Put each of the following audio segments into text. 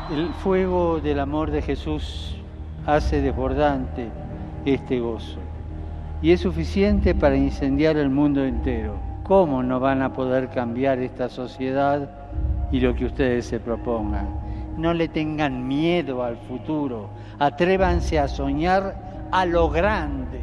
El fuego del amor de Jesús hace desbordante este gozo y es suficiente para incendiar el mundo entero. ¿Cómo no van a poder cambiar esta sociedad y lo que ustedes se propongan? No le tengan miedo al futuro, atrévanse a soñar a lo grande.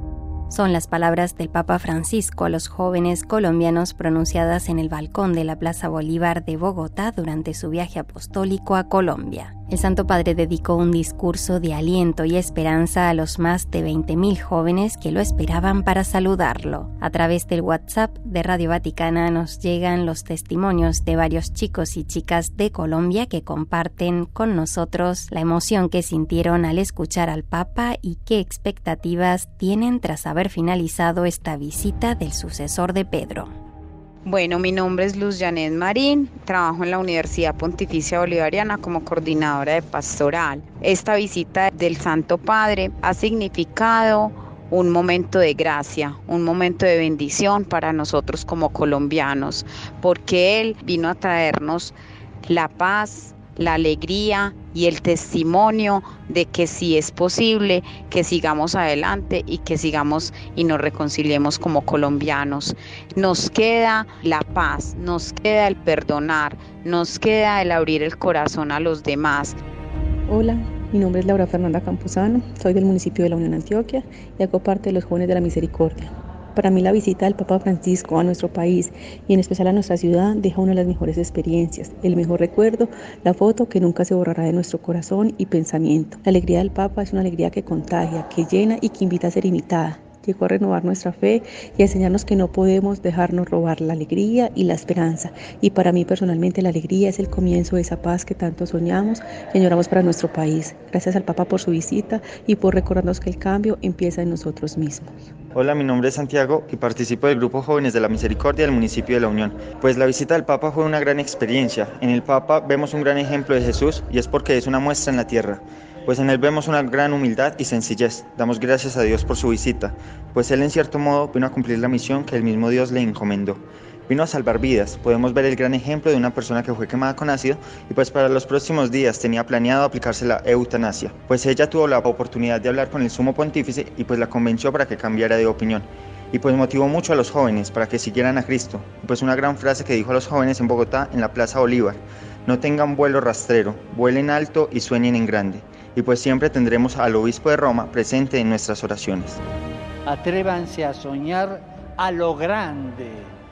Son las palabras del Papa Francisco a los jóvenes colombianos pronunciadas en el balcón de la Plaza Bolívar de Bogotá durante su viaje apostólico a Colombia. El Santo Padre dedicó un discurso de aliento y esperanza a los más de 20.000 jóvenes que lo esperaban para saludarlo. A través del WhatsApp de Radio Vaticana nos llegan los testimonios de varios chicos y chicas de Colombia que comparten con nosotros la emoción que sintieron al escuchar al Papa y qué expectativas tienen tras haber finalizado esta visita del sucesor de Pedro. Bueno, mi nombre es Luz Janet Marín, trabajo en la Universidad Pontificia Bolivariana como coordinadora de pastoral. Esta visita del Santo Padre ha significado un momento de gracia, un momento de bendición para nosotros como colombianos, porque Él vino a traernos la paz, la alegría y el testimonio de que sí es posible que sigamos adelante y que sigamos y nos reconciliemos como colombianos. Nos queda la paz, nos queda el perdonar, nos queda el abrir el corazón a los demás. Hola, mi nombre es Laura Fernanda Campuzano, soy del municipio de La Unión, Antioquia, y hago parte de los Jóvenes de la Misericordia. Para mí la visita del Papa Francisco a nuestro país y en especial a nuestra ciudad deja una de las mejores experiencias, el mejor recuerdo, la foto que nunca se borrará de nuestro corazón y pensamiento. La alegría del Papa es una alegría que contagia, que llena y que invita a ser imitada. Llegó a renovar nuestra fe y a enseñarnos que no podemos dejarnos robar la alegría y la esperanza. Y para mí personalmente la alegría es el comienzo de esa paz que tanto soñamos y añoramos para nuestro país. Gracias al Papa por su visita y por recordarnos que el cambio empieza en nosotros mismos. Hola, mi nombre es Santiago y participo del Grupo Jóvenes de la Misericordia del municipio de La Unión. Pues la visita del Papa fue una gran experiencia. En el Papa vemos un gran ejemplo de Jesús y es porque es una muestra en la tierra. Pues en él vemos una gran humildad y sencillez. Damos gracias a Dios por su visita, pues él en cierto modo vino a cumplir la misión que el mismo Dios le encomendó. Vino a salvar vidas. Podemos ver el gran ejemplo de una persona que fue quemada con ácido y pues para los próximos días tenía planeado aplicarse la eutanasia. Pues ella tuvo la oportunidad de hablar con el sumo pontífice y pues la convenció para que cambiara de opinión. Y pues motivó mucho a los jóvenes para que siguieran a Cristo. Y pues una gran frase que dijo a los jóvenes en Bogotá en la Plaza Bolívar: no tengan vuelo rastrero, vuelen alto y sueñen en grande. Y pues siempre tendremos al obispo de Roma presente en nuestras oraciones. Atrévanse a soñar a lo grande,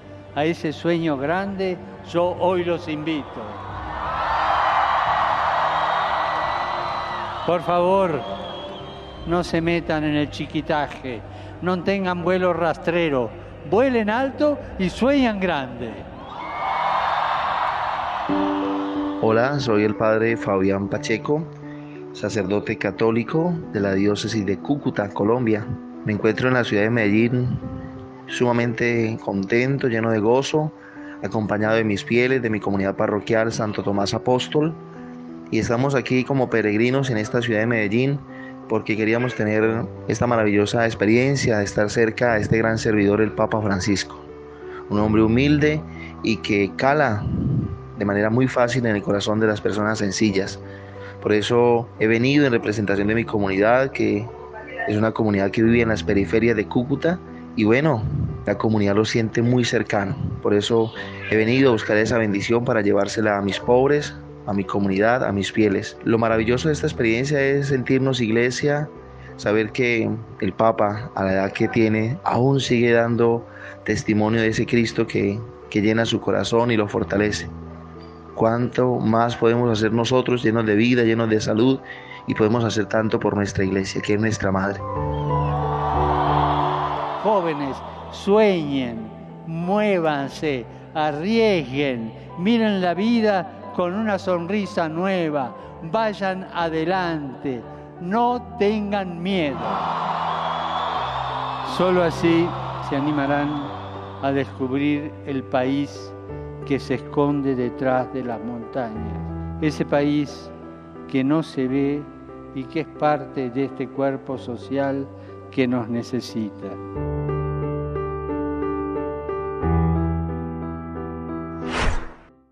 a ese sueño grande yo hoy los invito. Por favor, no se metan en el chiquitaje, no tengan vuelo rastrero, vuelen alto y sueñan grande. Hola, soy el padre Fabián Pacheco, sacerdote católico de la diócesis de Cúcuta, Colombia. Me encuentro en la ciudad de Medellín, sumamente contento, lleno de gozo, acompañado de mis fieles, de mi comunidad parroquial Santo Tomás Apóstol. Y estamos aquí como peregrinos en esta ciudad de Medellín porque queríamos tener esta maravillosa experiencia de estar cerca de este gran servidor, el Papa Francisco. Un hombre humilde y que cala de manera muy fácil en el corazón de las personas sencillas. Por eso he venido en representación de mi comunidad, que es una comunidad que vive en las periferias de Cúcuta, y bueno, la comunidad lo siente muy cercano. Por eso he venido a buscar esa bendición para llevársela a mis pobres, a mi comunidad, a mis fieles. Lo maravilloso de esta experiencia es sentirnos iglesia, saber que el Papa, a la edad que tiene, aún sigue dando testimonio de ese Cristo que llena su corazón y lo fortalece. ¿Cuánto más podemos hacer nosotros, llenos de vida, llenos de salud, y podemos hacer tanto por nuestra iglesia, que es nuestra madre? Jóvenes, sueñen, muévanse, arriesguen, miren la vida con una sonrisa nueva, vayan adelante, no tengan miedo. Solo así se animarán a descubrir el país que se esconde detrás de las montañas, ese país que no se ve y que es parte de este cuerpo social que nos necesita.